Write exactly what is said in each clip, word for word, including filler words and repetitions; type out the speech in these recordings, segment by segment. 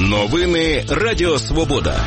Новини Радіо Свобода.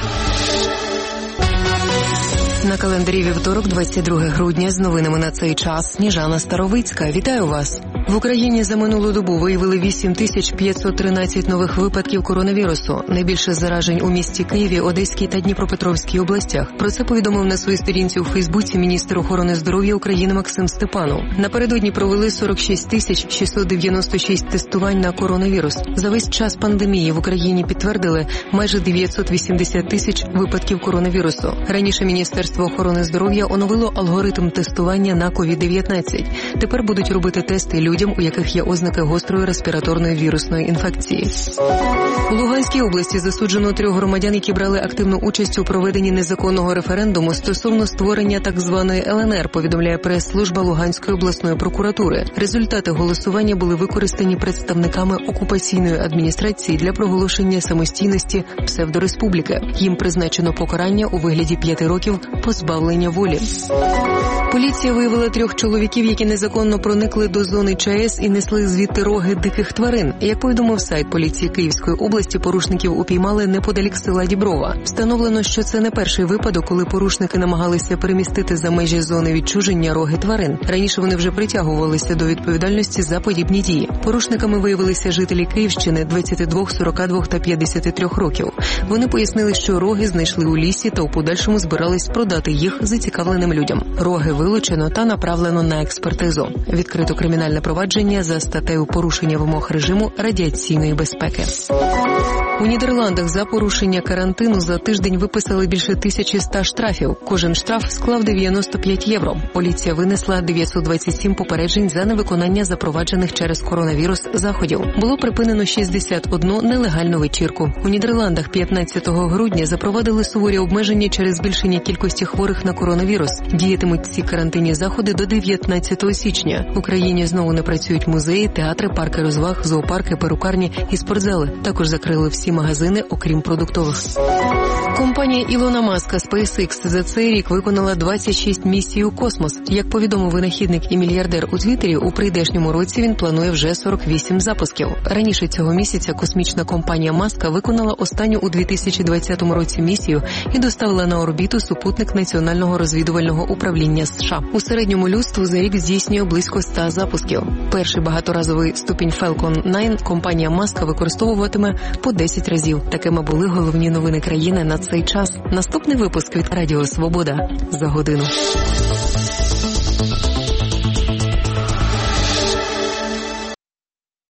На календарі вівторок, двадцять друге грудня, з новинами на цей час Сніжана Старовицька. Вітаю вас! В Україні за минулу добу виявили вісім тисяч п'ятсот тринадцять нових випадків коронавірусу. Найбільше заражень у місті Києві, Одеській та Дніпропетровській областях. Про це повідомив на своїй сторінці у Фейсбуці міністр охорони здоров'я України Максим Степанов. Напередодні провели сорок шість тисяч шістсот дев'яносто шість тестувань на коронавірус. За весь час пандемії в Україні підтвердили майже дев'ятсот вісімдесят тисяч випадків коронавірусу. Раніше Міністерство охорони здоров'я оновило алгоритм тестування на ковід дев'ятнадцять. Тепер будуть робити тести людям, у яких є ознаки гострої респіраторної вірусної інфекції. У Луганській області засуджено трьох громадян, які брали активну участь у проведенні незаконного референдуму стосовно створення так званої ел ен ер, повідомляє прес-служба Луганської обласної прокуратури. Результати голосування були використані представниками окупаційної адміністрації для проголошення самостійності псевдореспубліки. Їм призначено покарання у вигляді п'яти років позбавлення волі. Поліція виявила трьох чоловіків, які незаконно проникли до зони ЧАЕС і несли звідти роги диких тварин. Як повідомив сайт поліції Київської області, порушників упіймали неподалік села Діброва. Встановлено, що це не перший випадок, коли порушники намагалися перемістити за межі зони відчуження роги тварин. Раніше вони вже притягувалися до відповідальності за подібні дії. Порушниками виявилися жителі Київщини двадцять два, сорок два та п'ятдесят три років. Вони пояснили, що роги знайшли у лісі та у подальшому збирались продати їх зацікавленим людям. Роги вилучено та направлено на експертизу. Відкрито кримінальне провадження за статтею порушення вимог режиму радіаційної безпеки. У Нідерландах за порушення карантину за тиждень виписали більше тисячі ста штрафів. Кожен штраф склав дев'яносто п'ять євро. Поліція винесла дев'ятсот двадцять сім попереджень за невиконання запроваджених через коронавірус заходів. Було припинено шістдесят одну нелегальну вечірку. У Нідерландах п'ятнадцятого грудня запровадили суворі обмеження через збільшення кількості хворих на коронавірус. Діятимуть ці карантинні заходи до дев'ятнадцятого січня. В Україні знову не працюють музеї, театри, парки розваг, зоопарки, перукарні і спортзали. Також закрили всі магазини, окрім продуктових. Компанія Ілона Маска SpaceX за цей рік виконала двадцять шість місій у космос. Як повідомив винахідник і мільярдер у Твіттері, у прийдешньому році він планує вже сорок вісім запусків. Раніше цього місяця космічна компанія Маска виконала останню у дві тисячі двадцятому році місію і доставила на орбіту супутник Національного розвідувального управління США. У середньому людство за рік здійснює близько ста запусків. Перший багаторазовий ступінь Falcon дев'ять компанія Маска використовуватиме по десять разів. Такими були головні новини країни на цей час. Наступний випуск від Радіо Свобода за годину.